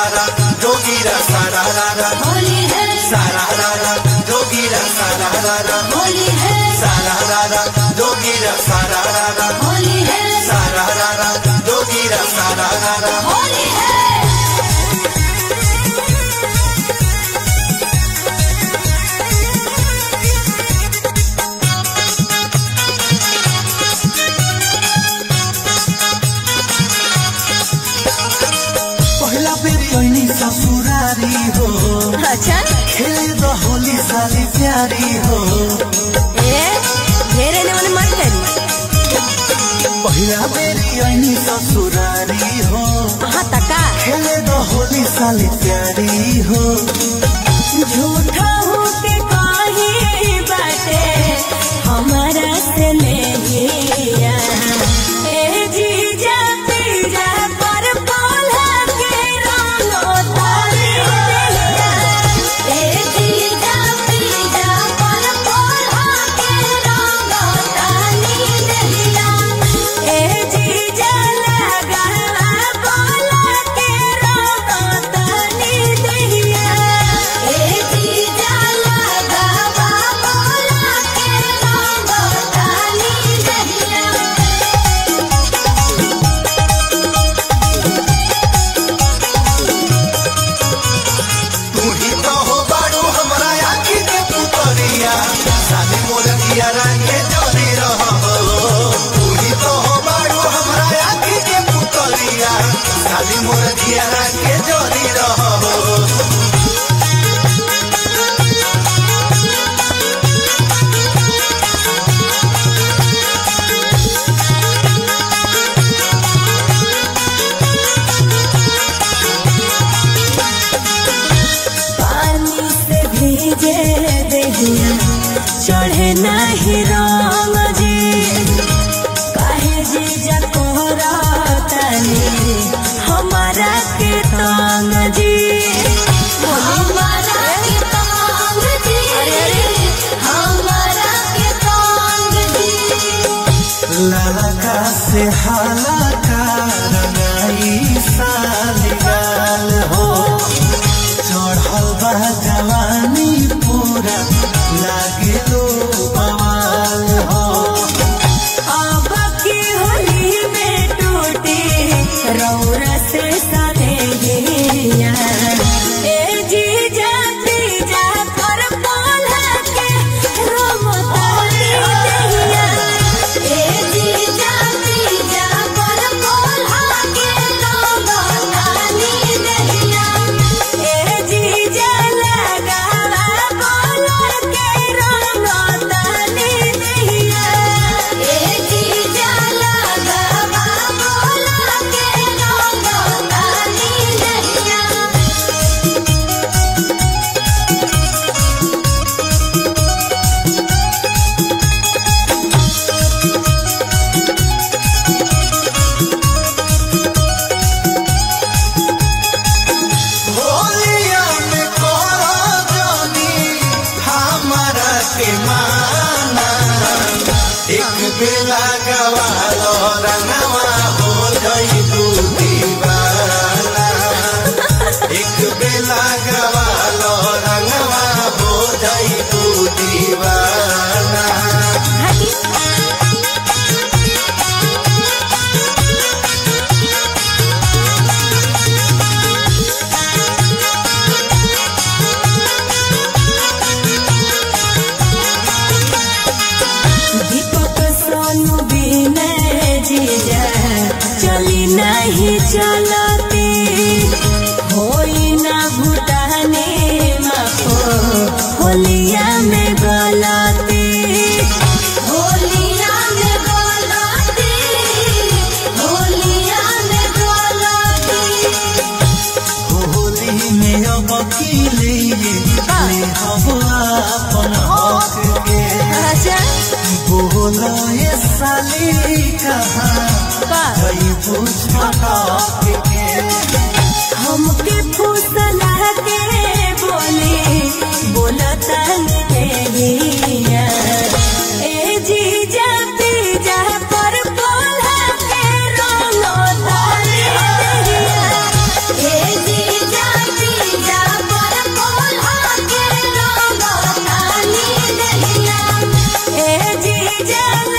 सारारा जोगीरा सारारा होली है सारारा जोगीरा सारारा होली है सारारा जोगीरा सारारा होली है सारारा जोगीरा सारारा होली है। पहला बेरी ओइनी ससुरारी हो अच्छा खेले तो होली साली प्यारी हो ए घेरे ने मने मत करी। पहला बेरी ओइनी ससुरारी हो हाँ तका खेले तो होली साली प्यारी हो झूठा हो के कही बाटे हमारा से नहीं ए जीजा पीजा पर बोला के रंगो तारी देहिया ए जीजा पीजा पर बोला के रंगो तारी देहिया ए जीजा लगा बोला के रंगो तारी देहिया ए जीजा लगा बोला के रंगो तारी देहिया। तू ही तो हो बाड़ू हमरा आँखी के पुतरिया साली मोर किया के जोरी रहो तू ही तो हो बाड़ू हमरा आँखी के पुतरिया साली मोर किया के जोरी रहो पानी से भीजे देहिया चढ़े नहीं रंग जी काहे जीजा कोहरा तनी हमारा के तंग जी हमारा के तंग जी हमारा के तंग जी ललका से हालाका रंगाई साली गाल हो चढ़ल बा जवानी पूरा लागे लो बवाल हो अब की होली में टूटी रौरा से सनेहिया ए जीजा तीजा पर बोला के रोमतानी देहिया ए जीजा तीजा पर बोला के रोमतानी देहिया ए जीजा लगा बोला के रोमतानी देहिया ए जीजा लगा बोला के रोमतानी देहिया। होलिया में कोरा जानी हमारा के माना एक बेला गवालो रंगवा हो गई तू दीवाना एक बेला गवालो रंगवा हो गई तू दीवाना दीपक सोनू बिना जीजा चली नहीं जाला